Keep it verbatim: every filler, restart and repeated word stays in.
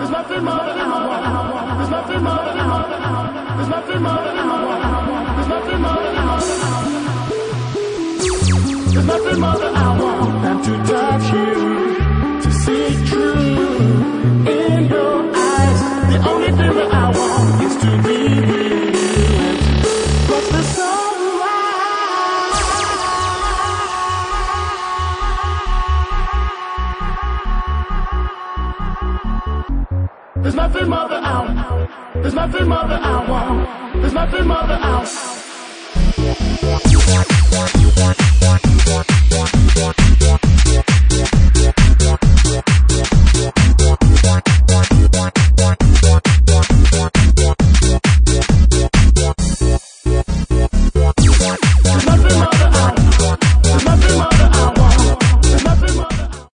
There's nothing more that I want. There's nothing more that I want. There's nothing more that I want. There's nothing more that I want. There's nothing more that I want than to touch you, to see true in your eyes. The only thing that I want is to be with you. Watch the sunrise. There's nothing more that I want. There's nothing more that I want. There's nothing more that I want.